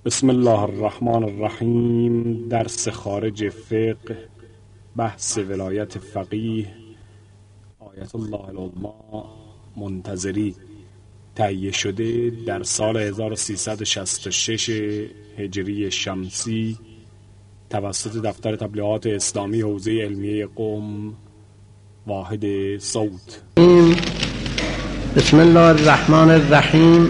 بسم الله الرحمن الرحیم. درس خارج فقه، بحث ولایت فقیه، آیت الله العظمی منتظری، تهیه شده در سال 1366 هجری شمسی توسط دفتر تبلیغات اسلامی حوزه علمیه قم، واحد صوت. بسم الله الرحمن الرحیم.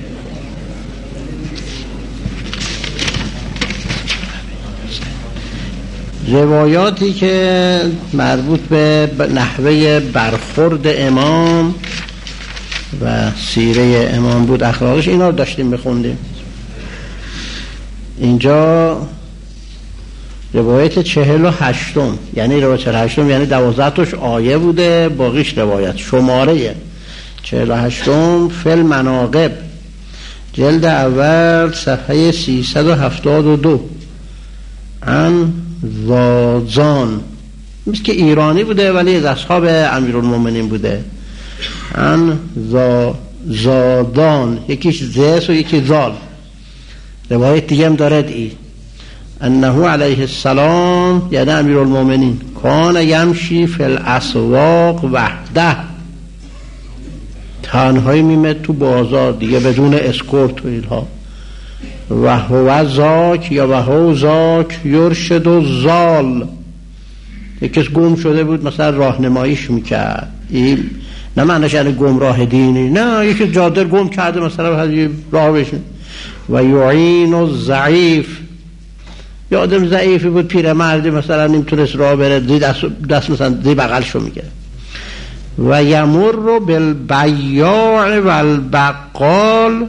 روایاتی که مربوط به نحوه برخورد امام و سیره امام بود، اخلاقش، اینا رو داشتیم بخوندیم. اینجا روایت 48م، یعنی روایت 48م یعنی 12 تاش آیه بوده، باقیش روایت. شماره 48م فی المناقب، جلد اول، صفحه 372. عن زازان، مثل که ایرانی بوده ولی از اصحاب امیرالمومنین بوده. عن زادان، یکیش زیس و یکی زال. روایت دیگه هم دارد ای انه علیه السلام، یعنی امیرالمومنین، کان یمشی فی الاسواق وحده، تنهایی میمد تو بازار دیگه، بدون اسکورت و اینها. و هو زاک، یا و هو زاک یرشد و زال، یکیش گم شده بود مثلا راهنماییش میکرد. این نه معنیش یعنی گمراه دینی، نه، یکی جاده گم کرده مثلا راه بشه. و یعین و ضعیف، یا آدم ضعیفی بود، پیرمردی مثلا نمیتونست راه بره، دست مثلا دی بغلشو میگه. و یمر بالبیاع و البقال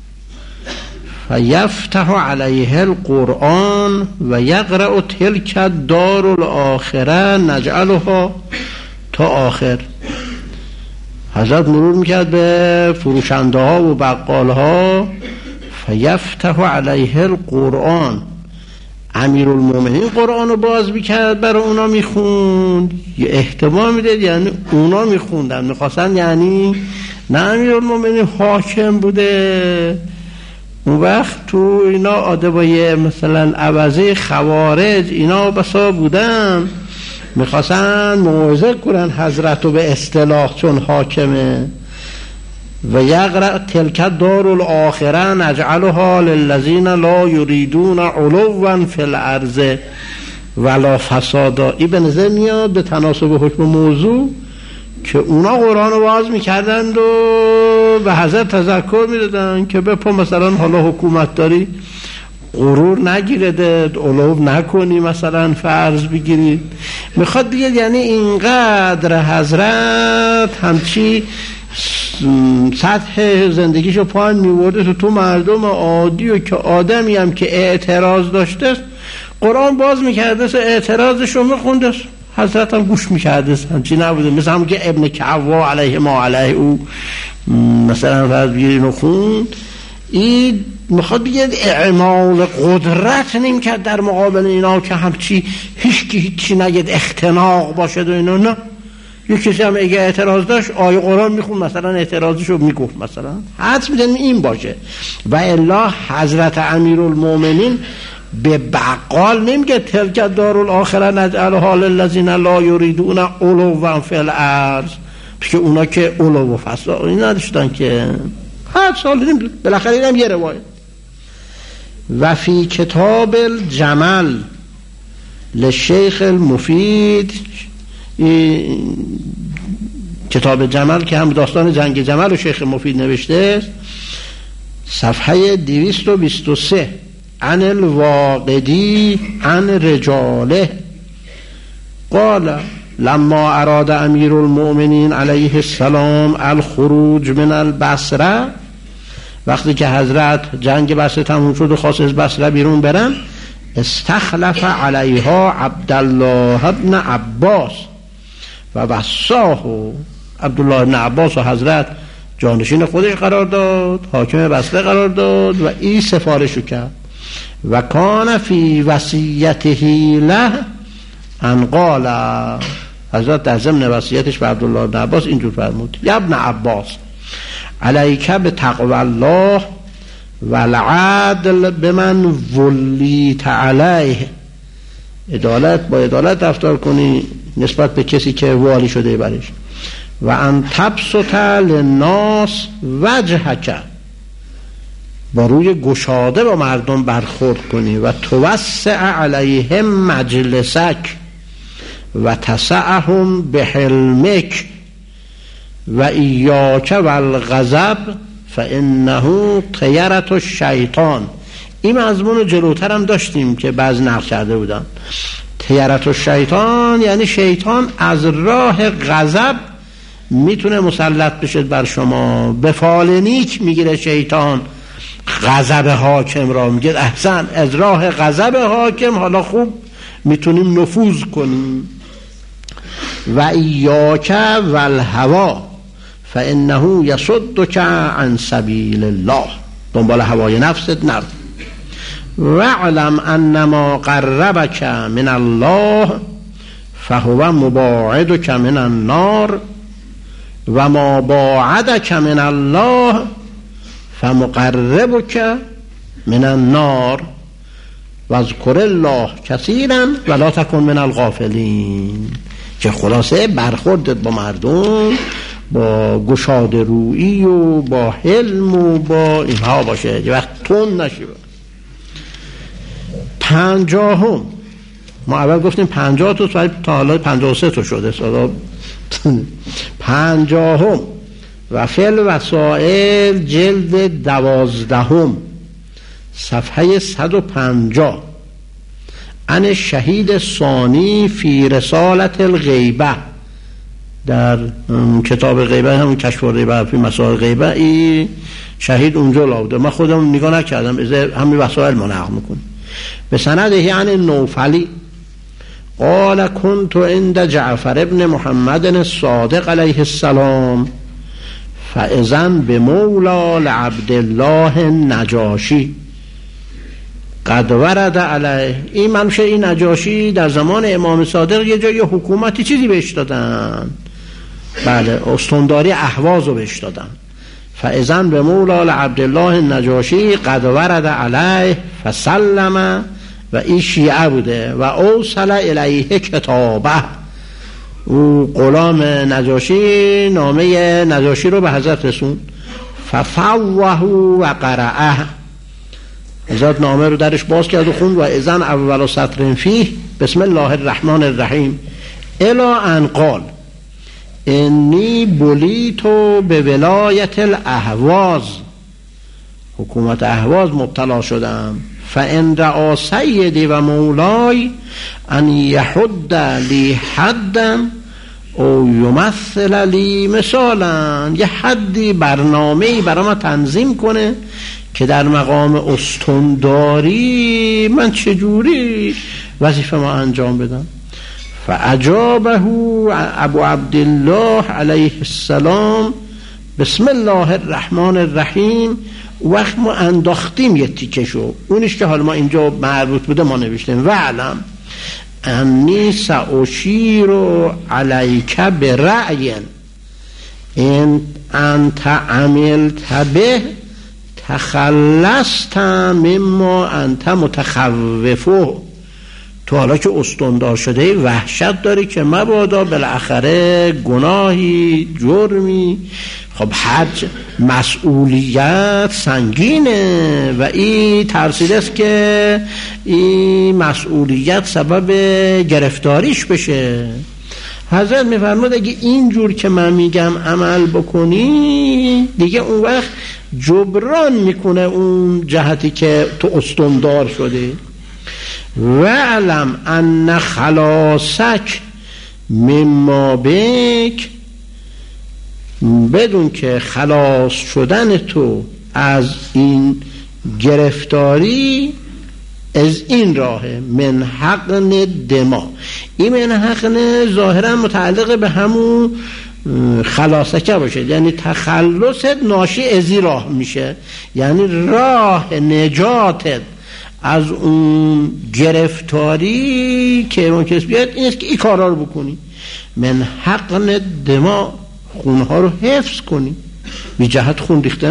فیفتح علیه القرآن و یقرأ تلک الدار الاخره نجعلها، تا آخر. حضرت مرور میکرد به فروشنده ها و بقال ها. فیفتح علیه القرآن، امیرالمومنین قرآن رو باز میکرد، برای اونا میخوند. یه احتمال میدید یعنی اونا میخوندن، میخواستن یعنی نه امیرالمومنین حاکم بوده. اون وقت تو اینا آدمای مثلا عوضه خوارج اینا بسا بودن، میخواستن موعظه کنن حضرت رو به اصطلاح چون حاکمه. و یقرأ تلک الدار الاخره نجعلها للذین لا یریدون علوا فی الارض ولا فسادا. این به نظر میاد به تناسب حکم موضوع که اونا قرآن رو باز میکردند و به حضرت تذکر میدادن که بپا مثلا حالا حکومت داری غرور نگیرده، علو نکنی، مثلا فرض بگیرید. میخواد بگید یعنی اینقدر حضرت همچی سطح زندگیشو پایین میورده تو مردم عادی، و که آدمی هم که اعتراض داشته قرآن باز میکرده، اعتراضشو میخونده، حضرت هم گوش میکرده، همچی نبوده. مثل همون که ابن کعوا علیه ما علیه او مثلا فرض بگیرین و خوند. این میخواد بگید اعمال قدرت نمیکرد در مقابل اینا که همچی هیچی نگید اختناق باشد و اینا. نه، یک کسی هم اگه اعتراض داشت آیه قرآن میخوند، مثلا اعتراضشو میگفت، مثلا حدس میدن این باشه. و الا حضرت امیرالمومنین به بقال نمیگه تلک الدار الاخره نجعلها للذین لا یریدون علوا فی الارض، که اونا که علو و فساد این نداشتن که. هر سال دیدیم بالاخره اینم یه روایت. و فی کتاب الجمل لشیخ المفید، کتاب جمل که هم داستان جنگ جمل و شیخ مفید نوشته، صفحه 223. عن الواقدی عن رجاله قال لما اراد امیر المؤمنین علیه السلام الخروج من البصره، وقتی که حضرت جنگ بصره تموم شد و خواست از بصره بیرون برن، استخلف علیها عبدالله ابن عباس و وصاه، عبدالله ابن عباس و حضرت جانشین خودش قرار داد، حاکم بصره قرار داد و این سفارشو کرد. و کان فی وصیته له ان قال، حضرت در ضمن وصیتش به عبدالله بن عباس اینجور فرمود: یا ابن عباس علیک بتقوی الله والعدل بمن ولیت علیه، عدالت با عدالت رفتار کنی نسبت به کسی که والی شده برش. و ان تبسط للناس وجهک، با روی گشاده با مردم برخورد کنی. و توسع علیهم مجلسک و تسعهم بحلمک و ایاک والغضب فانه طیرة الشیطان. این مضمون رو جلوتر هم داشتیم که بعض نقل کرده بودن. طیرة الشیطان یعنی شیطان از راه غضب میتونه مسلط بشه بر شما. به فال نیک میگیره شیطان غضب حاکم را، میگه احسن از راه غضب حاکم حالا خوب میتونیم نفوذ کنیم. و ایاک والهوا فانه یصدک عن سبیل الله، دنبال هوای نفست نرو. واعلم انما قربک من الله فهو مباعدک من النار و ما باعدک من الله فمقربک من النار و اذکر الله کثیرا ولا تکن من الغافلین. که خلاصه برخوردت با مردم با گشاده رویی و با حلم و با اینها باشه، یه وقت تون نشی. 50 ما اول گفتیم 50 تا حالا 53 تا شده. 50 و فل وسائل جلد 12 صفحه 150 عن شهید ثانی فی رسالت الغیبه، در کتاب غیبه همون کشف الغیبه فی مسائل غیبه، این شهید اونجا لاوده. من خودم نگاه نکردم، همین وسائل ما نقل میکنم. به سنده یعنی نوفلی قال كنت عند جعفر ابن محمد الصادق علیه السلام فاذن بمولا لعبدالله النجاشی قد ورد علیه. این منشه این نجاشی در زمان امام صادق یه جای حکومتی چیزی بهش دادن، بله استنداری اهواز رو بهش دادن. فاذن بمولا لعبدالله النجاشی قد ورد علیه فسلم، و این شیعه بوده. و اوصل الیه کتابه، او غلام نجاشی نامه نجاشی رو به حضرت رسون. ففوه و قرأه، حضرت نامه رو درش باز کرد و خوند. و اذن اول سطر فیه بسم الله الرحمن الرحیم الی ان قال انی بلیتو به ولایت الاهواز، حکومت اهواز مبتلا شدم. فان رعا سیدی و مولای ان یحد لی حدا او یمثل لی مثالا، یه حدی برنامه‌ای برای ما تنظیم کنه که در مقام استنداری من چجوری وظیفه ما انجام بدم. فاجابه ابو عبدالله علیه السلام بسم الله الرحمن الرحیم. وقت ما انداختیم یه تیکشو، اونش که حالا ما اینجا مربوط بوده ما نوشتیم. وعلم انی ساشیر علیک برأی ان انت عملت به تخلصت مما انت متخوفه. تو حالا که استندار شده وحشت داری که مبادا بالاخره گناهی جرمی، خب حج مسئولیت سنگینه و این ترسیده است که این مسئولیت سبب گرفتاریش بشه. حضرت میفرماد اگه اینجور که من میگم عمل بکنی دیگه اون وقت جبران میکنه اون جهتی که تو استندار شده. وعلم ان خلاصک مما بک، بدون که خلاص شدن تو از این گرفتاری از این راه من حقن دما. این من حقن ظاهرا متعلق به همون خلاصکه باشه، یعنی تخلصت ناشی از این راه میشه، یعنی راه نجاتت از اون گرفتاری که ممکنه بیاد این است که این کارا رو بکنی. من حقن دما، خونها رو حفظ کنی، بی جهت خون ریخته نشد.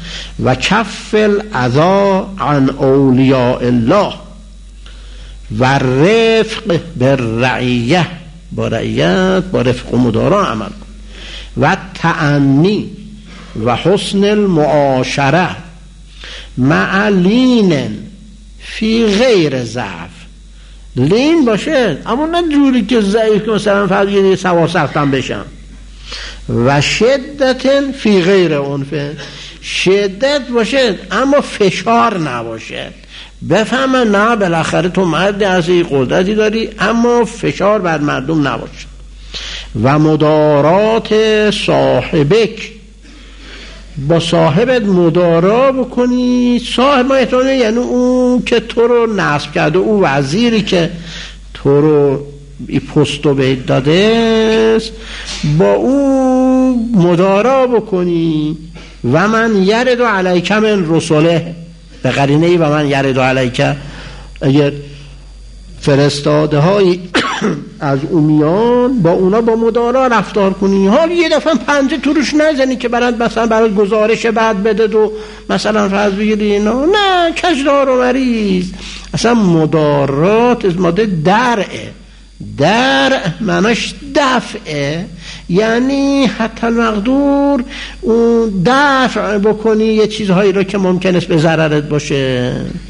و کف الاذی عن اولیاء الله و رفق بالرعیه، با رعیت با رفق و مدارا عمل کن، و تأنی و حسن المعاشره مع لین فی غیر ضعف. لین باشه اما نه جوری که ضعیف که مثلا فقط یه سواسفتم بشم. و شدت فی غیر عنف، شدت باشه اما فشار نباشه. بفهمه نه بالاخره تو مردی هستی، قدرتی داری، اما فشار بر مردم نباشه. و مدارات صاحبک، با صاحبت مدارا بکنی. صاحب ما یعنی اون که تو رو نصب کرده، اون وزیری که تو رو این پستو بهت داده است، با اون مدارا بکنی. و من یرد علیک من رسوله، به قرینه و من یرد علیک، اگر فرستاده های از امیان با اونا با مدارا رفتار کنی. حال یه دفعه پنجه تو روش نزنی که مثلا برای گزارش بعد بده و مثلا فرض بگیری اینا، نه، کجدار و مریض. اصلا مدارات از ماده درعه. درع معناش دفعه، یعنی حتی المقدور دفع بکنی یه چیزهایی رو که ممکن است به ضررت باشه.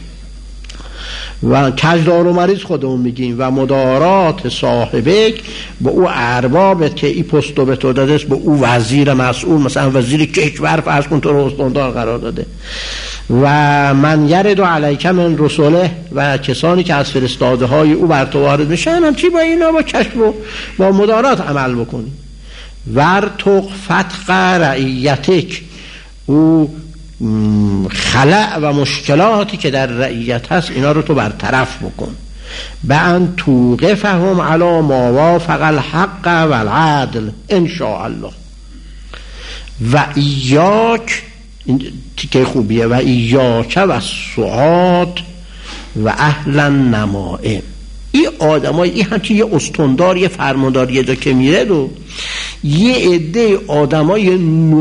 و کجدار و مریض خودمون میگیم. و مدارات صاحبک، با او اربابت که ای پستو به تو داده است، با او وزیر مسئول، مثلا وزیر کشور فرض کن تو رو استاندار قرار داده. و من یرد علیک من رسوله، و کسانی که از فرستاده های او بر تو وارد میشن، هم چی با اینا با کشف و با مدارات عمل بکنی. ورتق فتق رعیتک، او خلأ و مشکلاتی که در رعیت هست اینا رو تو برطرف بکن. بان توقفهم علی ما وافق الحق و العدل ان شاء الله. و ایاک، این تیکه خوبیه، و ایاک و السعاد و اهل النمائم. این آدمای این همچه یه استاندار، یه فرماندار یه جا که میره و یه عده آدمای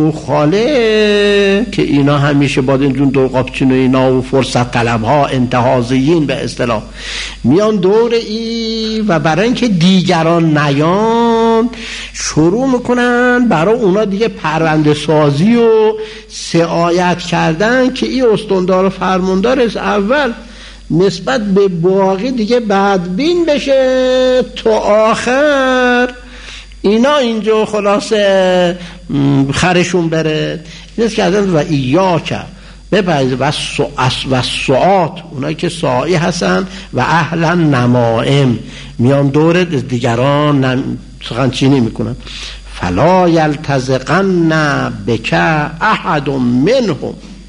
نخاله که اینا همیشه با اینجون دلقاپچین و اینا و فرصت طلب ها، انتهازیین به اصطلاح، میان دور و برای اینکه دیگران نیان شروع میکنن برای اونا دیگه پرونده سازی و سعایت کردن که این استاندار و فرماندار از اول نسبت به باقی دیگه بدبین بشه تا آخر اینا اینجا خلاصه خرشون بره. نیست که و ایاک بپرید و سعات، اونایی که ساعی هستن، و اهل نمائم، میان دور دیگران سخنچینی میکنن. فلا یلتزقن بک احد منهم،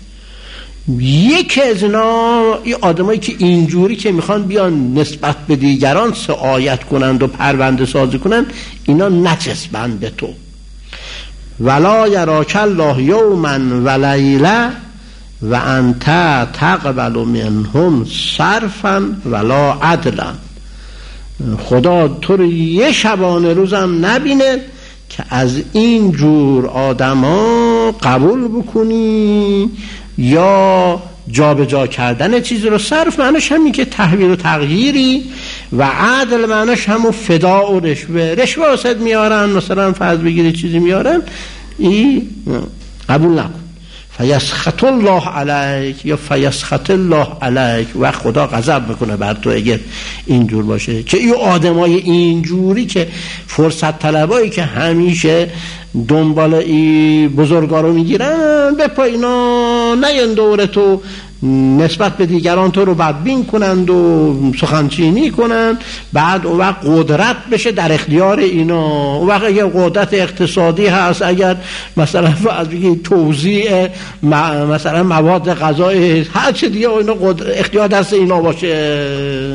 یکی از اینا، این آدمایی که اینجوری که میخوان بیان نسبت به دیگران سعایت کنند و پرونده سازی کنند، اینا نچسبند به تو. ولا یراک الله یوما و لیله و انت تقبل منهم صرفا ولا عدلا. خدا تو رو یه شبانه روزم نبینه که از این جور آدما قبول بکنی یا جا به جا کردن چیزی رو. صرف معناش همین که تحویل و تغییری، و عدل معناش همون فدا و رشوه واسط میارن، مثلا فرض بگیری چیزی میارن، این قبول نکن. فیسخط الله علیک یا فیسخط الله علیک، و خدا غضب میکنه بر تو اگر اینجور باشه. که این آدمای اینجوری که فرصت طلبایی که همیشه دنبال این بزرگا رو میگیرن، به پایینا نیان دور تو نسبت به دیگران تو رو بدبین کنند و سخنچینی کنند، بعد اون وقت قدرت بشه در اختیار اینا. اون وقت اگر قدرت اقتصادی هست، اگر مثلا از توزیع مثلا مواد غذایی، هر چه دیگه اینا اختیار دست اینا باشه.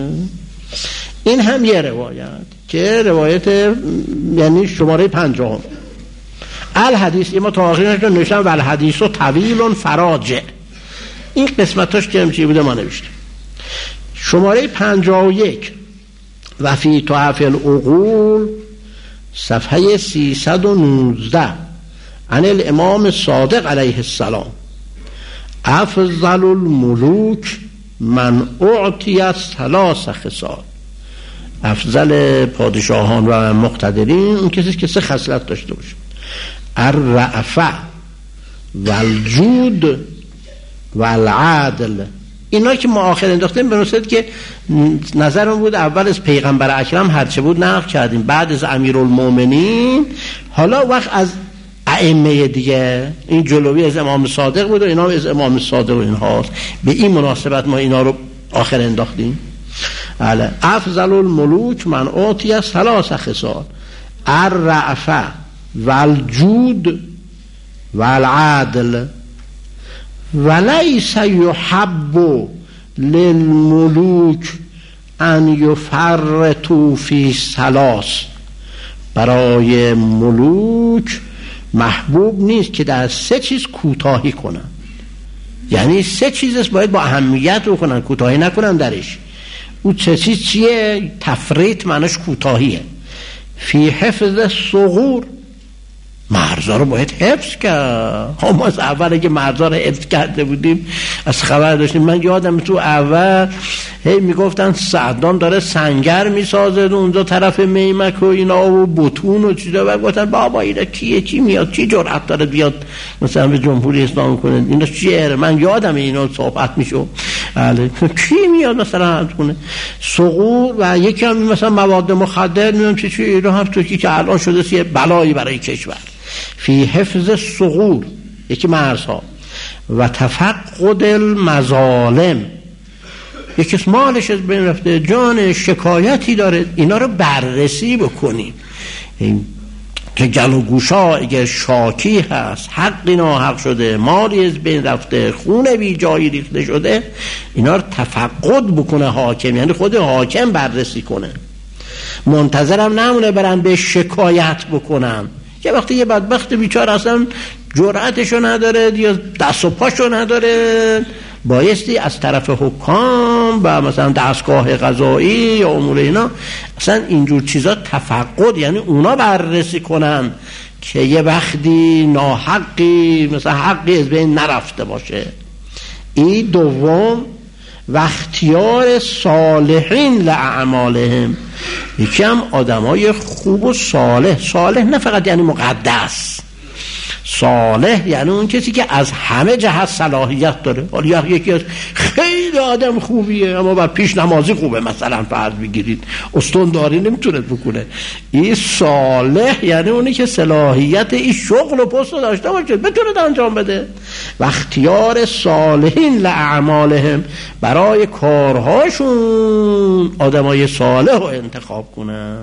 این هم یه روایت که روایت یعنی شماره 50 الحدیث، ما تا آخرینش رو نوشتم و الحدیث و طویل فراجع. این قسمتاش که همچی بوده ما نوشتم. شماره 51 و فی تحف العقول صفحه 319 عن الامام صادق علیه السلام افضل الملوک من اعطی ثلاث خصال. افضل پادشاهان و مقتدرین اون کسی که سه خصلت داشته باشه: الرأفة والجود والعدل. اینا که ما آخر انداختیم به نصرت که نظرم بود اول از پیغمبر اکرم هرچه بود نقل کردیم، بعد از امیرالمومنین، حالا وقت از ائمه دیگه. این جلوی از امام صادق بود و اینا از امام صادق و اینهاست. به این مناسبت ما اینا رو آخر انداختیم. افضل الملوک من اعطی ثلاث خصال: الرأفة والجود والعدل ولیس یحب للملوک ان یفرطوا فی ثلاث. برای ملوک محبوب نیست که در سه چیز کوتاهی کنن. یعنی سه چیزش باید با اهمیت رو کنن، کوتاهی نکنن درش. اون سه چیز چیه؟ تفریط معناش کوتاهیه. فی حفظ الثغور، مرزا رو باید حفظ کرد. ما از اول که مرزا رو حفظ کرده بودیم از خبر داشتیم. من یادم تو اول هی میگفتن سعدان داره سنگر میسازه اونجا طرف میمک و اینا و بتون و چیزا، و گفتن بابا اینا کیه، کی میاد، کی جرأت داره بیاد مثلا به جمهوری اسلامی کنه، اینا چیه؟ من یادم اینا صحبت میشو کی میاد مثلا کنه ثغور. و یکی هم مثلا مواد مخدر میام چی اینا هم تو که الان شده یه بلایی برای کشور. فی حفظ الثغور، یکی مرزها. و تفقد المظالم، یکی مالش از بین رفته، جان شکایتی داره، اینا رو بررسی بکنیم که گل و گوشا اگر شاکی هست، حقی ناحق شده، مالی از بین رفته، خون بی جایی ریخته شده، اینا رو تفقد بکنه حاکم، یعنی خود حاکم بررسی کنه. منتظرم نمونه برن به شکایت بکنن که وقتی یه بدبخت بیچاره اصلا جرأتشو نداره یا دست و پاشو نداره، بایستی از طرف حکام و مثلا دستگاه قضایی یا امور اینا اصلا اینجور چیزا تفقد، یعنی اونا بررسی کنن که یه وقتی ناحقی مثلا حقی از بین نرفته باشه. این دوم. و اختیار صالحین لأعمالهم، یکی هم آدمای خوب و صالح. صالح نه فقط یعنی مقدس، صالح یعنی اون کسی که از همه جهت صلاحیت داره. حالا یکی از خیلی آدم خوبیه اما بر پیش نمازی خوبه مثلا فرض بگیرید، استونداری نمیتونه بکنه. این صالح یعنی اونی که صلاحیت این شغل و پست رو داشته باشه، بتونه انجام بده. و اختیار صالحین لأعمالهم، برای کارهاشون آدمای صالح رو انتخاب کنن.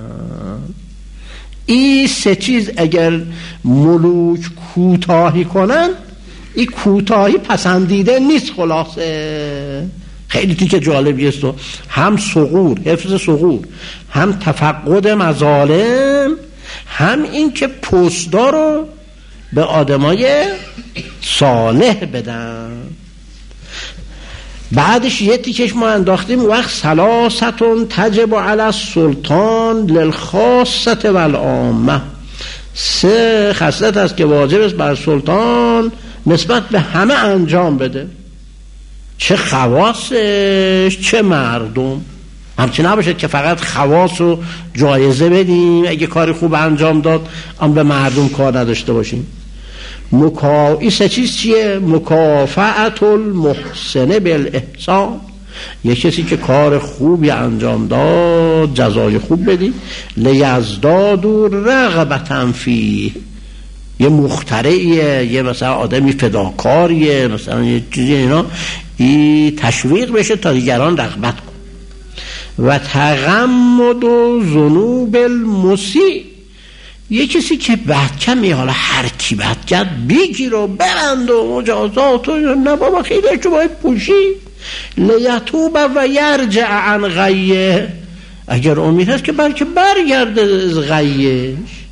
این سه چیز اگر ملوک کوتاهی کنن، این کوتاهی پسندیده نیست. خلاصه خیلی تیکه جالبی است. هم ثغور، حفظ ثغور، هم تفقد مظالم، هم این که پست‌ها رو به آدمای صالح بدن. بعدش یه تیکش ما انداختیم: وقت ثلاثتون تجب علی السلطان للخاصه والعامه. سه خصلت است که واجب است بر سلطان نسبت به همه انجام بده، چه خواصش چه مردم. همچنین نباشه که فقط خواص رو جایزه بدیم، اگه کار خوب انجام داد اما به مردم کار نداشته باشیم. این سه چیز چیه؟ مکافأت المحسن بالاحسان، یک کسی که کار خوبی انجام داد جزای خوب بدی. لیزدادوا رغبة فیه، یه مخترعیه، یه مثلا آدمی فداکاریه، مثلا یه چیزی اینا، این تشویق بشه تا دیگران رغبت کن. و تغمد ذنوب المسیء، یه کسی که بد کمی، حالا هر کی بد کرد بگیر و برند و مجازات و نه بابا خیلی تو باید پوشی. لیتوب و یرجع عن غیه، اگر امید هست که بلکه برگرده از غیش.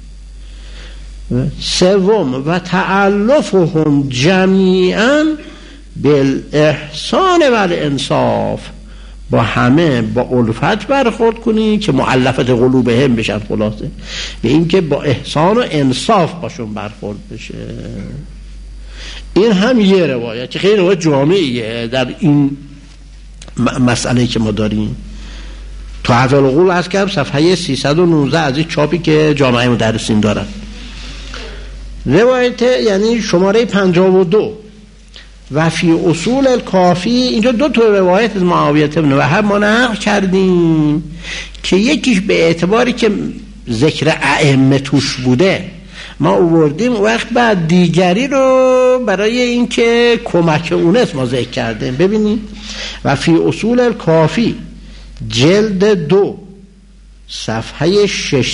سوم و تألفهم جمیعا بالاحسان والانصاف، با همه با الفت برخورد کنی که مؤلفت قلوبهم بشن. خلاصه به این که با احسان و انصاف باشون برخورد بشه. این هم یه روایت که خیلی روایت جامعیه در این مسئله که ما داریم. تو حفظ العقول از کردم صفحه 319 از این چاپی که جامعه مدرسین دارن. روایت یعنی شماره 52 و فی اصول الکافی، اینجا دو تا روایت از معاویه بن وهب ما نقل کردیم که یکیش به اعتباری که ذکر ائمه توش بوده ما آوردیم، وقت بعد دیگری رو برای اینکه کمک اونست ما ذکر کردیم. ببینید و فی اصول الکافی جلد 2 صفحه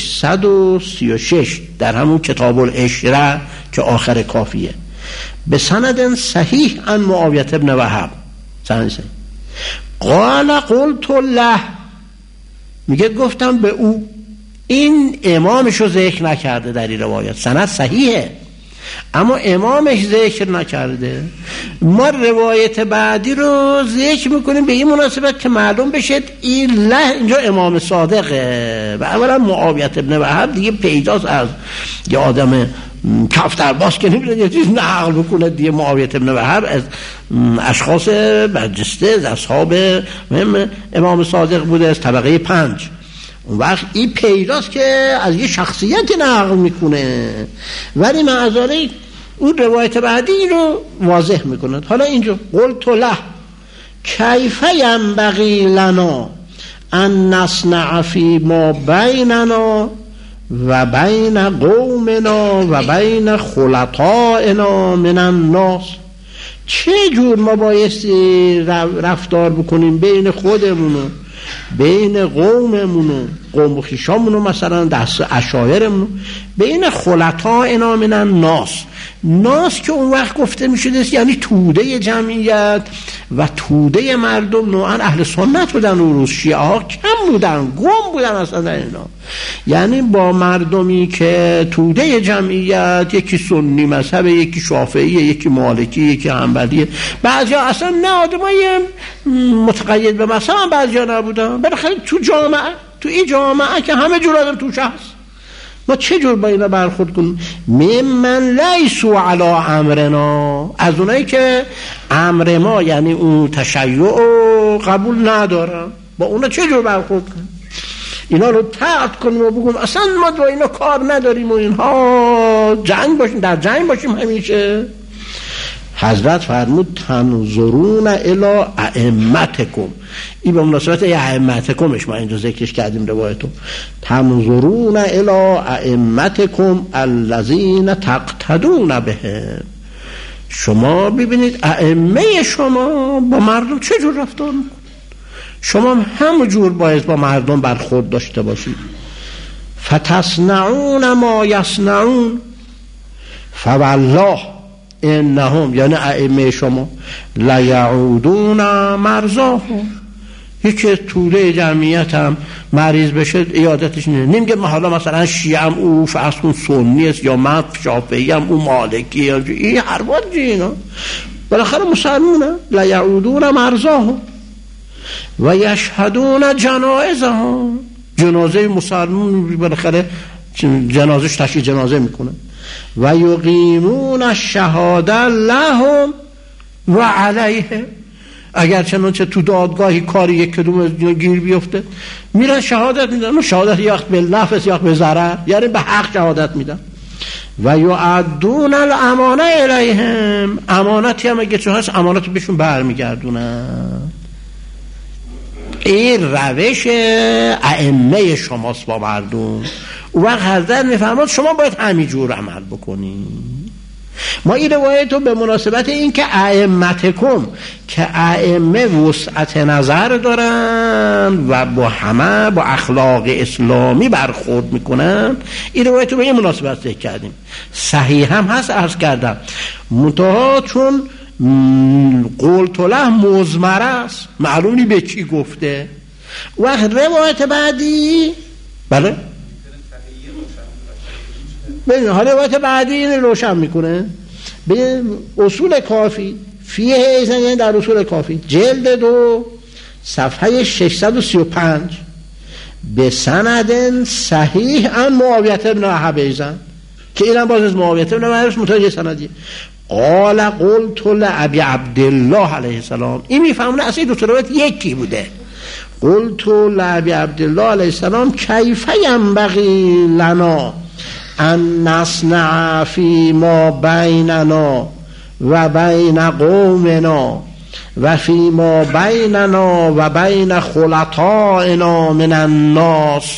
636 در همون کتاب العشره که آخر کافیه، به سند صحیح عن معاویه بن وهب سند صحیح قال قلت له، میگه گفتم به او. این امامشو ذکر نکرده در این روایت، سند صحیحه اما امامش ذکر نکرده. ما روایت بعدی رو ذکر میکنیم به این مناسبت که معلوم بشه این له اینجا امام صادقه. و اولا معاویه بن وهب دیگه پیداست از یه آدم کفتر باز که نمیره یه چیز نقل بکنه دیگه. معاویه بن وهب از اشخاص برجسته از اصحاب مهم امام صادق بوده، از طبقه 5. اون وقت این پیداست که از یه شخصیتی نقل میکنه، ولی معذاره اون روایت بعدی رو واضح میکنه. حالا اینجا قلت له کیف ینبغی لنا ان نصنع فی ما بیننا و بین قومنا و بین خلطائنا من الناس، چه جور ما بایستی رفتار بکنیم بین خودمونو، بین قوممونو، قوم خویشامونو، مثلا دست عشایرمونو، بین خلطائنا من الناس. ناس که اون وقت گفته میشده یعنی توده جمعیت و توده مردم. نوعا اهل سنت بودن اون روز، شیعه ها کم بودن، گم بودن اصلا در اینا. یعنی با مردمی که توده جمعیت، یکی سنی مذهب، یکی شافعی، یکی مالکی، یکی حنبلی، بعضی ها اصلا نه آدمای متقید به مذهب هم بعضی ها نبودن. بالاخره تو جامعه، تو این جامعه که همه جور آدم توش هست، ما چه جور با اینا برخورد کنیم؟ ممن لیسو علی امرنا، از اونایی که امر ما یعنی اون تشیع قبول ندارن، با اونا چه جور برخورد کنیم؟ اینا رو طرد کنیم و بگیم اصلا ما با اینا کار نداریم و اینها جنگ باشیم، در جنگ باشیم همیشه. حضرت فرمود تنظرون الی ائمتکم، این به مناسبت ائمتکمش ما اینجا ذکرش کردیم روایتو. تنظرون الی ائمتکم الذین تقتدون بهم، شما ببینید ائمه شما با مردم چه جور رفتار میکنن، شما همون جور باید با مردم برخورد داشته باشید. فتصنعون ما یصنعون فوالله انهم، یعنی ائمه شما، لیعودون مرضاهم، یکی توده جمعیت هم مریض بشه ایادتش نمیگه ما حالا مثلا شیعه هم او فرض کن سنی است یا من شافعی هم او مالکی یا این حرفات اینا، بالاخره مسلمونه. لیعودون مرضاهم و یشهدون جنائزهم، جنازه مسلمون بالاخره جنازش تشییع جنازه میکنه. و یقیمون الشهاده لهم و علیه، اگر چنانچه تو دادگاهی کاری یک کدوم گیر بیفته میرن شهادت میدن، شهادت یا به لفظ یا به ضرر، یعنی به حق شهادت میدن. و یعدون الامانه الیهم، امانتی هم اگه چون هست امانت بهشون برمیگردونن. این روش ائمه شماست با مردم. اون وقت حضرت میفرماد شما باید همینجور عمل بکنید. ما این روایت رو به مناسبت این که ائمتکم، که ائمه وسعت نظر دارن و با همه با اخلاق اسلامی برخورد میکنن، این روایت رو به این مناسبت ذکر کردیم. صحیح هم هست عرض کردم، منتها چون قلت له مضمره است، معلوم نی به کی گفته. وقت روایت بعدی بله ببین، حالا روایت بعدی این روشن میکنه. به اصول کافی فیه ایزن، یعنی در اصول کافی جلد 2 صفحه 635 به سند صحیح عن معاویه بن وهب ایزن، که اینم باز از معاویه بن وهب متوجه سندی. قال قلت لابی عبدالله علیه السلام. این میفهمونه اصلا دو تا روایت یکی بوده. قلت لابی عبدالله علیه السلام کیف ینبغی لنا ان نصنع فی ما بیننا و بین قومنا و فی ما بیننا و بین خلطائنا من الناس.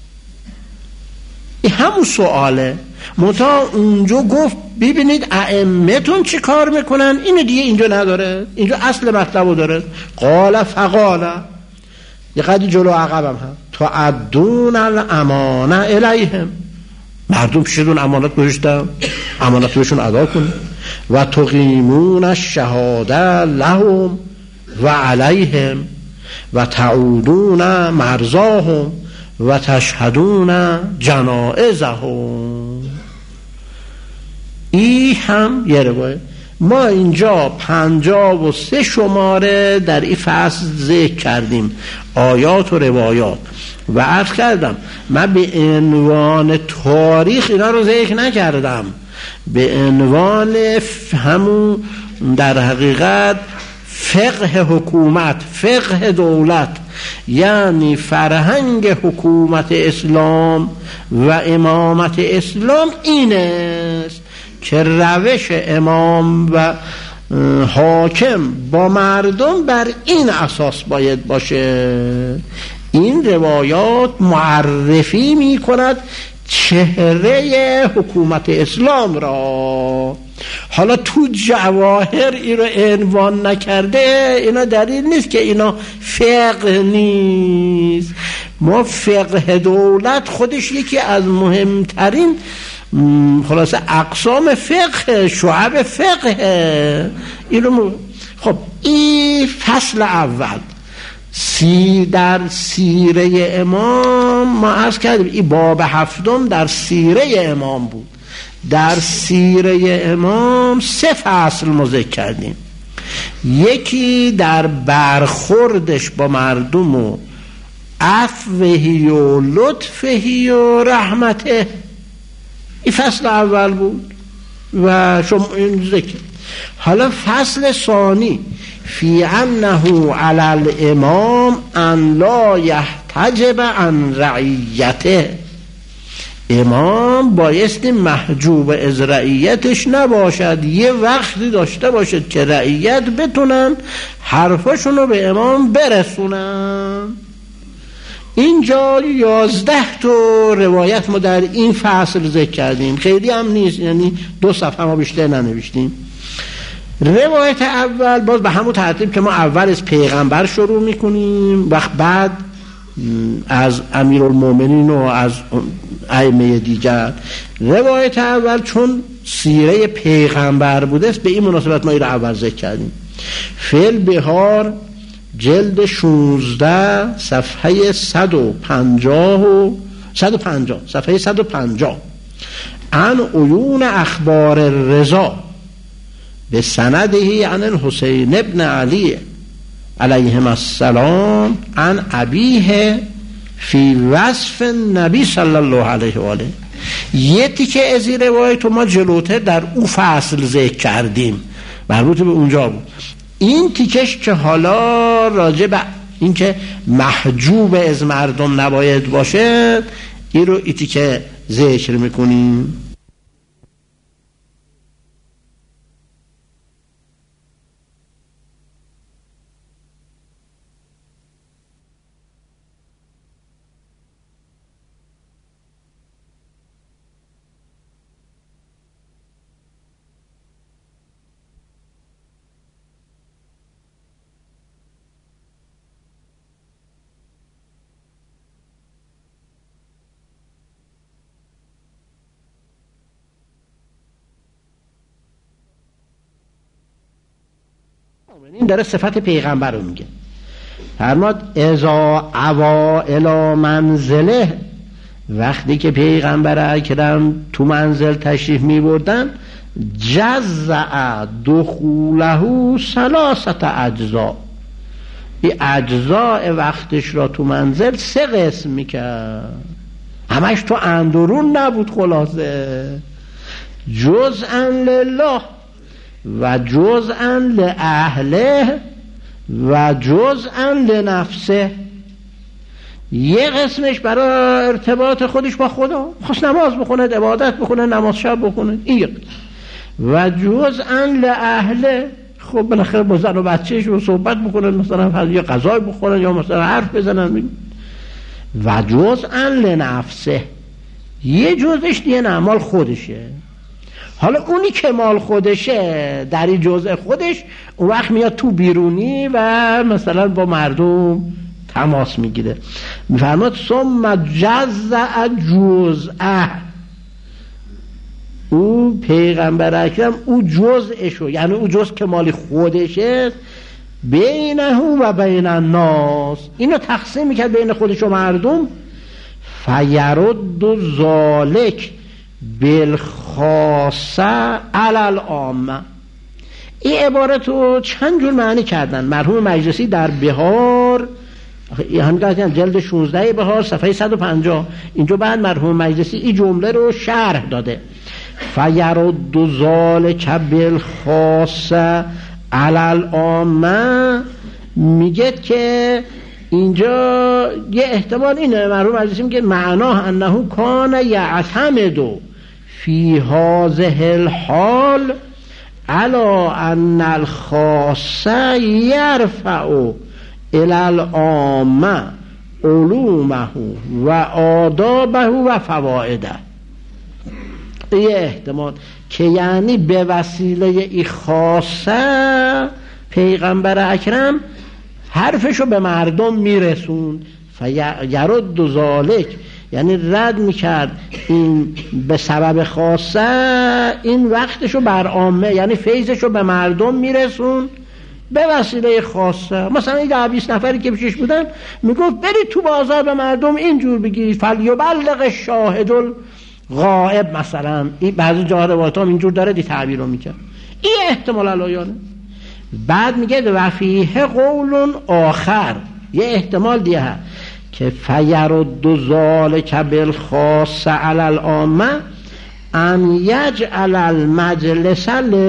این همون سواله. منتها اونجا گفت ببینید ائمتون چی کار میکنن، اینو دیگه اینجا نداره، اینجا اصل مطلبو داره. قال فقال، یه قدری جلو عقبم هم، تعدون الامانه الیهم، مردم پیشتون امانت گذاشتن، امانت بهشون ادا کن. و تقیمون الشهاده لهم و علیهم و تعودون مرضاهم و تشهدون جنائزهم. این هم یه روایت. ما اینجا 53 شماره در این فصل ذکر کردیم، آیات و روایات، و عرض کردم من به عنوان تاریخ اینا رو ذکر نکردم، به عنوان همون در حقیقت فقه حکومت، فقه دولت، یعنی فرهنگ حکومت اسلام و امامت اسلام این است که روش امام و حاکم با مردم بر این اساس باید باشه. این روایات معرفی می کند چهره حکومت اسلام را. حالا تو جواهر این رو عنوان نکرده، اینا دلیل نیست که اینا فقه نیست. ما فقه دولت خودش یکی از مهمترین خلاصه اقسام فقه، شعب فقه. خب این فصل اول در سیره امام ما عرض کردیم، این باب 7 در سیره امام بود. در سیره امام 3 فصل ما ذکر کردیم. یکی در برخوردش با مردم و عفوهی و لطفهی و رحمته، این فصل اول بود و شما این ذکر. حالا فصل ثانی فی انه علی الامام ان لا یحتجب عن رعیته، امام بایستی محجوب از رعیتش نباشد، یه وقتی داشته باشد که رعیت بتونن حرفاشون رو به امام برسونن. اینجا 11 تا روایت ما در این فصل ذکر کردیم، خیلی هم نیست، یعنی 2 صفحه ما بیشتر ننوشتیم. روایت اول باز به همون ترتیب که ما اول از پیغمبر شروع میکنیم و بعد از امیرالمومنین و از ائمه دیگر. روایت اول چون سیره پیغمبر بوده است به این مناسبت ما این رو اول ذکر کردیم. فی البحار جلد 16 صفحه 150 صفحه 150 عن عیون اخبار الرضا به سنده عن الحسین ابن علی علیهم السلام عن ابیه فی وصف نبی صلی الله علیه و آله. یه تیکه از این روایت ما جلوتر در او فصل ذکر کردیم، مربوط به اونجا بود. این تیکش که حالا راجع به این که محجوب از مردم نباید باشه، این رو این تیکه ذکر میکنیم. این داره صفت پیغمبر رو میگه. فرماد اذا عوا الی منزله، وقتی که پیغمبر اکرم تو منزل تشریف میبردن، جزع دخوله 3 اجزا، این اجزاء وقتش را تو منزل 3 قسم میکرد، همش تو اندرون نبود، خلاصه جزءا لله، و جزءا لأهله و جزءا لنفسه. یه قسمش برای ارتباط خودش با خدا، خواست نماز بخونه، عبادت بکنه، نماز شب بکنه، این و جزءا لأهله، خب بالاخره با زن و بچهش رو صحبت بکنن، مثلا یا غذای بخورن یا مثلا حرف بزنن. و جزءا لنفسه، یه جزش دیگه نه مال خودشه. حالا اونی که مال خودشه در این جزء خودش اون وقت میاد تو بیرونی و مثلا با مردم تماس میگیره. میفرماد ثم جزء جزءه، او پیغمبر اکرم او جزءشو، یعنی او جزء که مال خودشه، بینه و بین الناس، اینو تقسیم میکرد بین خودش و مردم. فیرد ذالک بالخاصه علی العامه. این عبارت رو چند جور معنی کردن. مرحوم مجلسی در بهار، همین جلد 16 بهار صفحه 150 اینجا بعد مرحوم مجلسی این جمله رو شرح داده. فیرد ذالک بالخاصه علی العامه، میگه که اینجا یه احتمال اینه، مرحوم مجلسی میگه معناه انه کان یعتمد فی هذه الحال علی ان الخاصه یرفع الی العامه علومه و آدابه و فوائده. یه احتمال که یعنی به وسیله ای خاصه پیغمبر اکرم حرفشو به مردم میرسوند. فیرد ذالک، یعنی رد میکرد این به سبب خاصه، این وقتشو بر عامه، یعنی فیضشو به مردم میرسوند به وسیله خاصه. مثلا این 20 نفری که پیشش بودن میگفت برید تو بازار به مردم اینجور بگید فلیبلغ الشاهد غائب، مثلا این بعضی جاها روایت هم اینجور داره، دی تعبیر رو میکرد. این احتمال علایانه. بعد میگه و فیه قول آخر، یه احتمال دیگه که فیرد ذالک بالخاصه علی العامه ان یجعل المجلس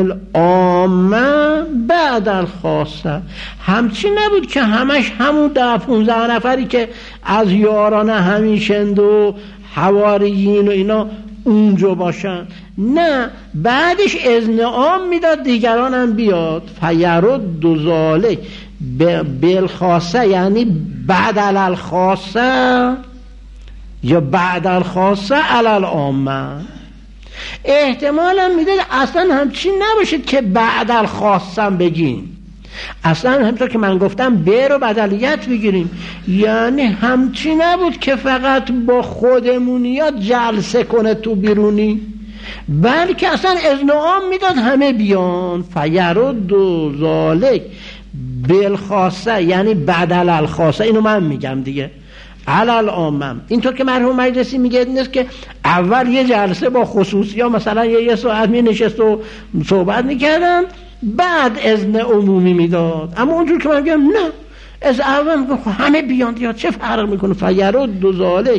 للعامه بعد الخاصه. همچین نبود که همش همون 15 نفری که از یاران همیشند و حواریین و اینا اونجا باشن، نه بعدش اذن عام میداد دیگران هم بیاد. فیرد ذالک بالخاصه، یعنی بعد الخاصه یا بعد الخاصه علی العامه. احتمال هم میده اصلا همچین نباشید که بعد الخاصه بگیم، اصلا همطور که من گفتم به رو بدلیت بگیریم، یعنی همچین نبود که فقط با خودمونیات جلسه کنه تو بیرونی، بلکه اصلا اذن عام میداد همه بیان. فیرد ذالک بالخاصه، یعنی بدل الخاصه، اینو من میگم دیگه، علی العامه. اینطور که مرحوم مجلسی میگه نیست که اول یه جلسه با خصوصی ها مثلا یه ساعت می نشست و صحبت میکردن بعد اذن عمومی میداد، اما اونجور که من میگم نه، از اول میگم همه بیان دیگه، چه فرق میکنه. فیرد ذالک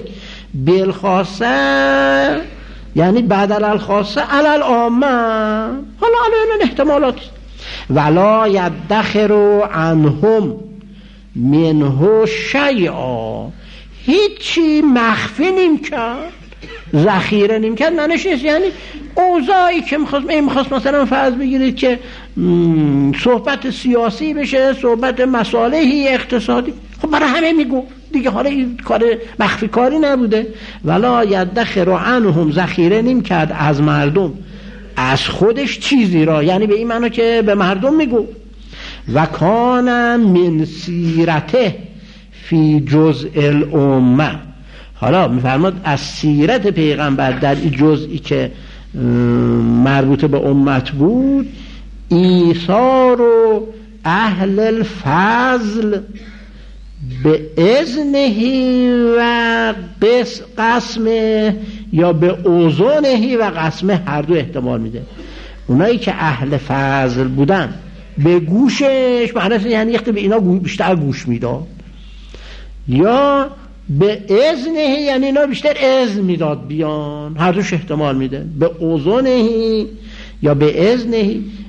بالخاصه یعنی بدل الخاصه علی العامه. حالا این احتمالات. ولا یدخر عنهم منه شیئا، هیچی مخفی نیم کرد، ذخیره نیم کرد، معنیش نیست یعنی اوضاعی که میخواست مثلا فرض بگیرید که صحبت سیاسی بشه، صحبت مصالحی اقتصادی، خب برای همه میگو دیگه، حالا این کار مخفی کاری نبوده. ولا یدخر عنهم، ذخیره نیم کرد از مردم از خودش چیزی را، یعنی به این معنی که به مردم میگو. و کان من سیرته فی جزء الامه، حالا میفرماد از سیرت پیغمبر در این جزئی که مربوط به امت بود، ایثار و اهل الفضل به اذنهی و قسمه، یا به اوزانهی و قسمه، هر دو احتمال میده. اونایی که اهل فضل بودن به گوشش، معنی یعنی یخته به اینا بیشتر گوش میداد، یا به اذنه یعنی اینا بیشتر اذن میداد بیان، هر دوش احتمال میده. به اوزانهی یا به اذنهی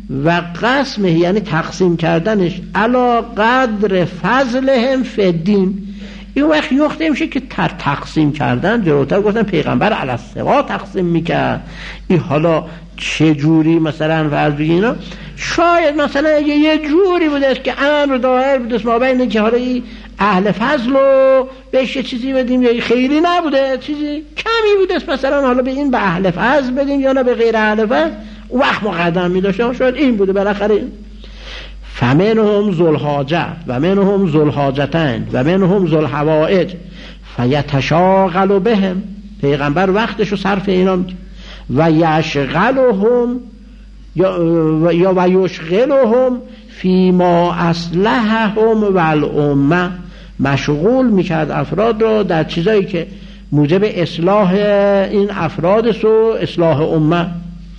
و قسمه یعنی تقسیم کردنش علا قدر فضلهم فی الدین. این وقت یخته میشه که تقسیم کردن، جلوتر گفتن پیغمبر علی السوا تقسیم میکرد. این حالا چه جوری مثلا فرض بگیم اینا، شاید مثلا یه جوری بوده است که امر دایر بوده است ما بین که حالا این اهل فضل رو بهش چیزی بدیم یا خیلی نبوده، چیزی کمی بوده است مثلا حالا به این به اهل فضل بدیم یا نه به غیر اهل فضل، وقت مقدم میداشتم، شاید این بوده بالاخره. فمنهم ذو الحاجه و منهم ذو الحاجتین و منهم ذو الحوائج فیتشاغل بهم. پیغمبر وقتشو صرف اینا و یشغلهم یا و یشغلهم فیما اصلحهم والامه، مشغول میکرد افراد رو در چیزایی که موجب اصلاح این افراد و اصلاح امه.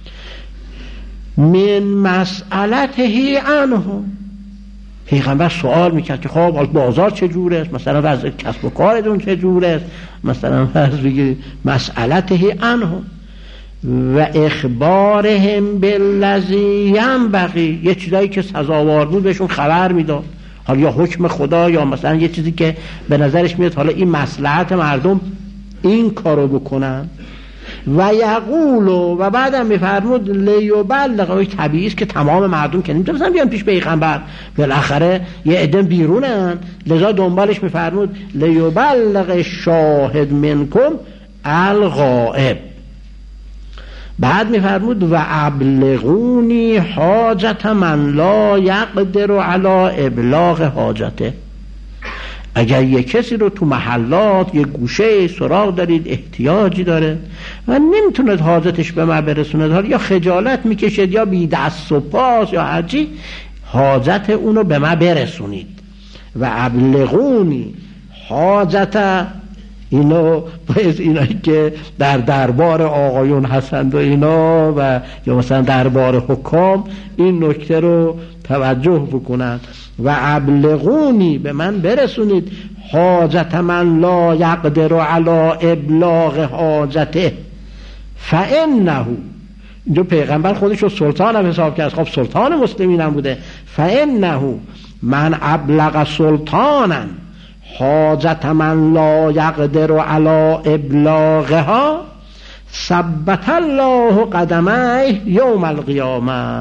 من مسئلته عنهم، پیغمبر سوال میکرد که خب بازار چجوره است، مثلا وضع کسب و کارتون چجوره است، مثلا فرض بگید مسئلته عنهم و اخبارهم بالذی ینبغی، یه چیزایی که سزاوار بود بهشون خبر میداد، حالا یا حکم خدا یا مثلا یه چیزی که به نظرش میاد حالا این مصلحت مردم این کارو بکنن. و یقول و بعدم میفرمود لیبلغ، طبیعی است که تمام مردم که نمیتونن بیان پیش پیغمبر، بالاخره یه عده بیرونن، لذا دنبالش میفرمود لیبلغ شاهد منکم الغائب. بعد میفرمود و ابلغونی حاجت من لا یقدر علی ابلاغ حاجته. اگر یک کسی رو تو محلات یک گوشه سراغ دارید احتیاجی داره و نمیتوند حاجتش به من برسوند، یا خجالت میکشد یا بی دست و پاس یا هرچی، حاجت اونو به من برسونید. و ابلغونی حاجت، اینا باید اینایی که در دربار آقایون هستند و اینا و یا مثلا دربار حکام این نکته رو توجه بکنند. و ابلغونی، به من برسونید، حاجت من لا یقدر علی ابلاغ حاجته فانه، اینجا پیغمبر خودش رو سلطان هم حساب کرد، خب سلطان مسلمین هم بوده. فانه من ابلغ سلطانا حاجت من لا یقدر علی ابلاغها ثبت الله قدمه یوم القیامه.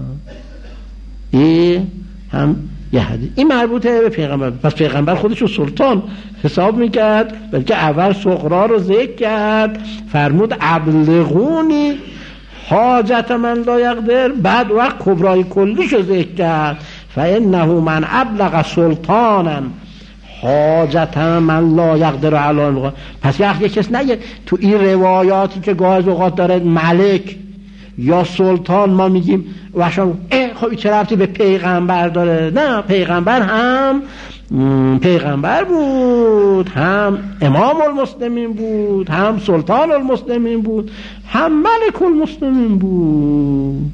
این هم یه حدیث، این مربوطه به پیغمبر. پس پیغمبر خودش رو سلطان حساب میکرد، بلکه اول صغرا رو ذکر کرد، فرمود ابلغونی حاجت من لا یقدر، بعد وقت کبرای کلیش رو ذکر کرد فانه من ابلغ سلطانا حاجت من لا یقدر علی. پس یک کس نگه تو این روایاتی که گاهی اوقات داره ملک یا سلطان ما میگیم وشان خب چه ربطی به پیغمبر داره؟ نه، پیغمبر هم پیغمبر بود، هم امام المسلمین بود، هم سلطان المسلمین بود، هم ملک المسلمین بود.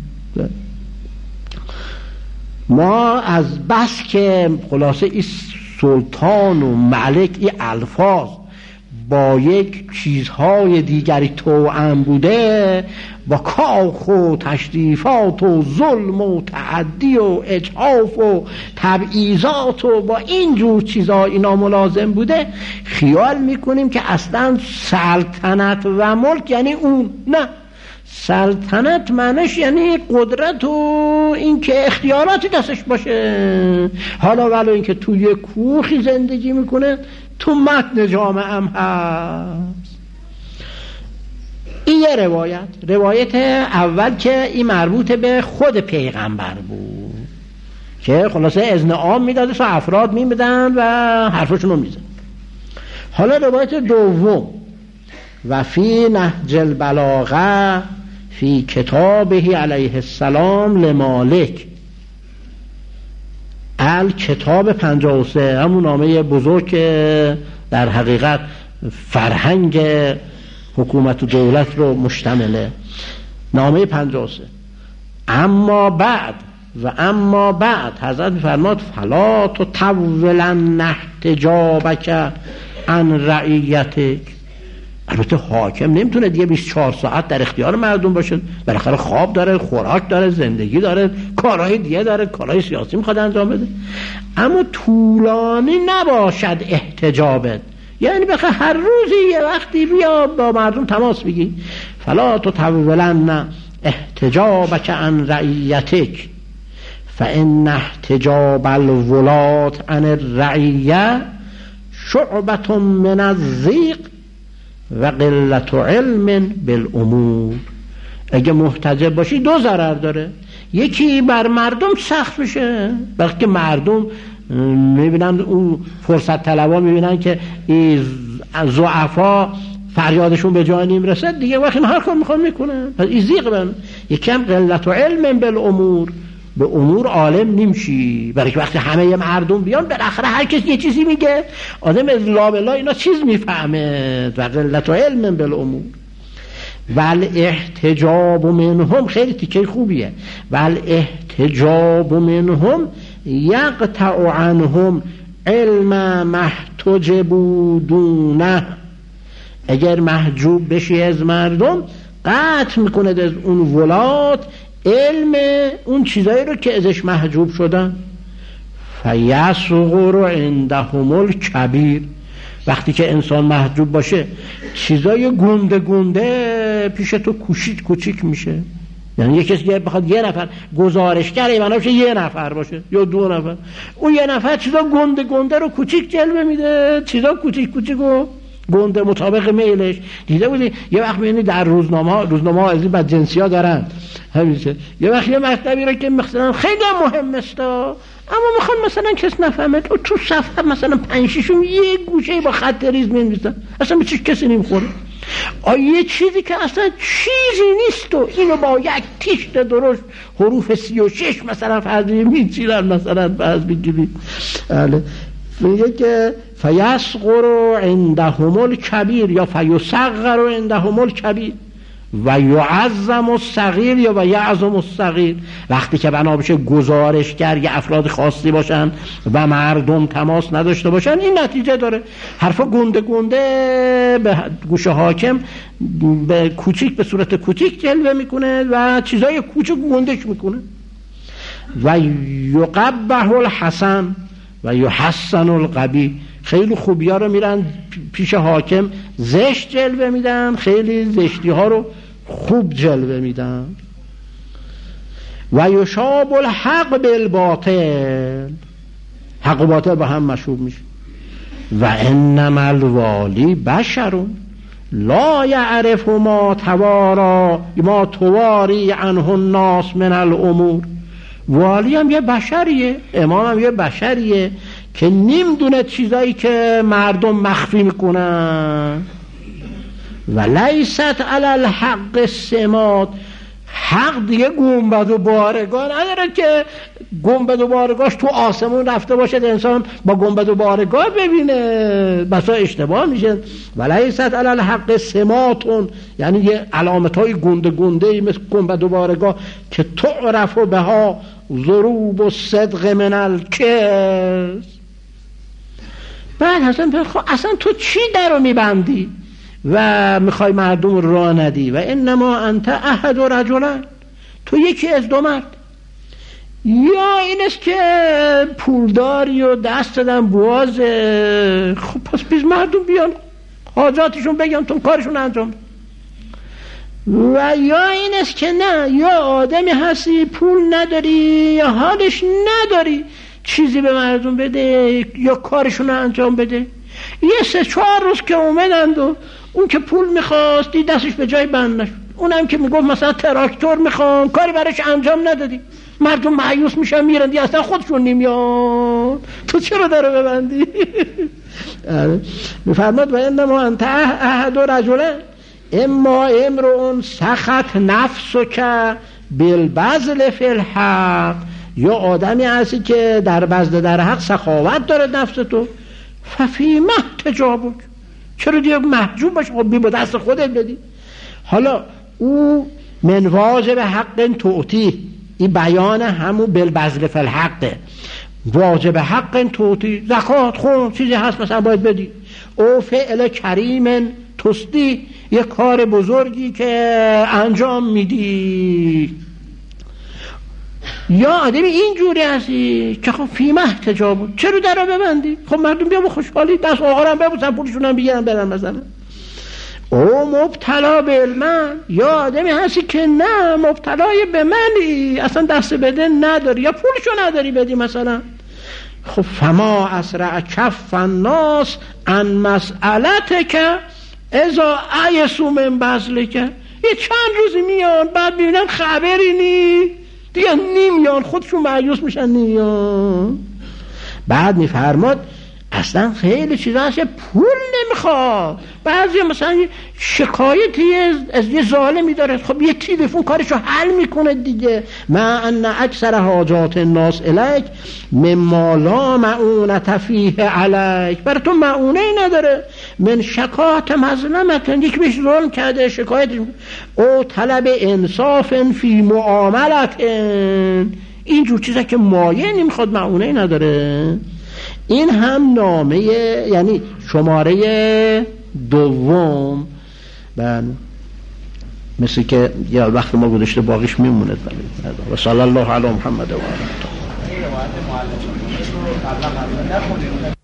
ما از بس که خلاصه این سلطان و ملک این الفاظ با یک چیزهای دیگری توأم بوده، با کاخ و تشریفات و ظلم و تعدی و اجحاف و تبعیضات و با اینجور چیزها اینا ملازم بوده، خیال میکنیم که اصلا سلطنت و ملک یعنی اون. نه، سلطنت معنیش یعنی قدرت و این که اختیاراتی دستش باشه، حالا ولو این که توی کوخی زندگی میکنه، تو متن جامعه هم هست. این یه روایت اول که این مربوط به خود پیغمبر بود که خلاصه اذن عام میداده تا افراد میمیدن و حرفشون رو میزن. حالا روایت دوم، و فی نهج البلاغه فی کتابه علیه السلام لمالک، کتاب 53، همون نامه بزرگ که در حقیقت فرهنگ حکومت و دولت رو مشتمله، نامه 53. اما بعد حضرت فرماد فلا تطولن احتجابک عن رعیتک، البته حاکم نمیتونه دیگه 24 ساعت در اختیار مردم باشه، بالاخره خواب داره، خوراک داره، زندگی داره، کارهای دیگه داره، کارهای سیاسی میخواد انجام بده. اما طولانی نباشد احتجابت، یعنی بخواه هر روزی یه وقتی بیا با مردم تماس بگی. فلا تطولن احتجابک عن رعیتک فان احتجاب الولات عن الرعیه شعبة من الضیق و قلت علم بالامور. اگه محتجب باشی دو ضرر داره، یکی بر مردم سخت میشه، وقتی مردم میبینن اون فرصت طلبا میبینن که ضعفا فریادشون به جای نمیرسه، دیگه وقتی هر کار میخوان میکنن، پس این ضیق بن. یکی هم قلت علم بالامور، به امور عالم نمیشی، برای که وقتی همه مردم بیان بالاخره هر کس یه چیزی میگه، آدم از لابلا اینا چیز میفهمه. و قلت علم بالامور ول احتجاب منهم، خیلی تیکه خوبیه، ول احتجاب منهم یقطع عنهم علم محتجبوا دونه. اگر محجوب بشی از مردم قطع میکنه از اون ولات علم اون چیزایی رو که ازش محجوب شدن. فیصغر عندهم الکبیر، وقتی که انسان محجوب باشه چیزای گنده گنده پیش تو کوچیک میشه. یعنی یکی که بخواد یه نفر گزارشگره بنابراین یه نفر باشه یا دو نفر، اون یه نفر چیزا گنده گنده رو کوچیک جلوه میده، چیزا کوچیک رو گنده مطابق میلش. دیده بودی یه وقت میبینی در روزنامه ها از این بد جنسی ها دارن همیشه، یه وقت یه مطلبی رو که مثلا خیلی مهم است اما میخوان مثلا کس نفهمه، تو صفحه مثلا 5-6 یه گوشه با خط ریز می‌نویسن، اصلا به چیز کسی نمیخوره. یه چیزی که اصلا چیزی نیست و اینو با یک تیشت درشت حروف 36 مثلا فرض میچینن، مثلا فرض بگیری میگه که فیصغر عندهم الکبیر یا فیصغر عندهم الکبیر و یعظم الصغیر یا و یعظم الصغیر. وقتی که بنا بشه گزارشگر یا افراد خاصی باشن و مردم تماس نداشته باشن این نتیجه داره. حرفا گنده به گوش حاکم به کوچیک، به صورت کوچیک جلوه میکنه و چیزای کوچیک گندش میکنه. و یقبح الحسن و یحسن القبیح، خیلی خوبی ها رو میرن پیش حاکم زشت جلوه میدن، خیلی زشتی ها رو خوب جلوه میدن. و یشاب الحق بالباطل، حق و باطل با هم مشوب میشه. و انما الوالی بشر لا یعرف ما تواری عنه الناس من الامور. والی هم یه بشریه، امام هم یه بشریه که نمیدونه چیزایی که مردم مخفی میکنن. و لیست علی الحق سمات، حق دیگه گنبد و بارگاه نداره که گنبد و بارگاهش تو آسمون رفته باشه انسان با گنبد و بارگاه ببینه، بسا اشتباه میشه. و لیست علی الحق سماتون، یعنی یه علامت های گنده مثل گنبد و بارگاه که تعرف بها ضروب و صدق من الکذب. بعد اصلا تو چی درو میبندی و میخوای مردم راه ندی؟ و انما انت احد رجلان، تو یکی از دو مرد، یا این است که پولداری و دست دادن بوازه، خب پس بیز مردم بیان حاجاتشون بگن تو کارشون انجام. و یا این است که نه، یا آدمی هستی پول نداری یا حالش نداری چیزی به مردم بده یا کارشون انجام بده. یه 3-4 روز که اومدند و اون که پول میخواست دستش به جای بند نشد، اونم که میگفت مثلا تراکتور میخوام کاری براش انجام ندادی، مردم مایوس میشن میرن دیگه اصلا خودشون نمیان، تو چرا داره ببندی؟ میفرماد و انما انت احد رجلان اما امرؤ سخط نفسک بالبذل فی الحق، یا آدمی هستی که در بذل در حق سخاوت داره نفس تو، ففی محتجابک، چرا دیگه محجوب باشه؟ خب بی با دست خودت بدی. حالا او من واجب حق تعطی، این بیان همون بالبذل فی الحق، واجب حق تعطی، زکات خون چیزی هست مثلا باید بدی، او فعل کریم توستی یه کار بزرگی که انجام میدی. یا آدمی اینجوری هستی که خب فی محتجاب، چرا در رو ببندی؟ خب مردم بیا با خوشحالی دست آقارم ببوسن پولشون هم بگیرن برن مثلا. او مبتلا به علم، یا آدمی هستی که نه مبتلای به منی، اصلا دست بده نداری یا پولشو نداری بدی مثلا. خب فما اسرع کف الناس عن مسئلتک اذا ایسوا من بذلک. یه چند روزی میان بعد ببینن خبری نی دیگه، نمیان، خودشون مایوس میشن نمیان. بعد میفرماد اصلا خیلی چیزا هست پول نمیخواد. بعضی مثلا شکایتی از یه ظالمی داره، خب یه تلفن کارشو حل میکنه دیگه. ما ان اکثر حاجات الناس الیک مما لا معونة فیه علیک، برای تو معونه ای نداره. من شکایت مظلمت، یکی بهش ظلم کرده شکایت، او طلب انصاف فی معاملت، اینجور چیزا که مایه نمیخواد معونه ای نداره. این هم نامه، یعنی شماره دوم. مثل که یا وقت ما گذاشته باقیش میمونه. و صلی الله علی محمد و آله.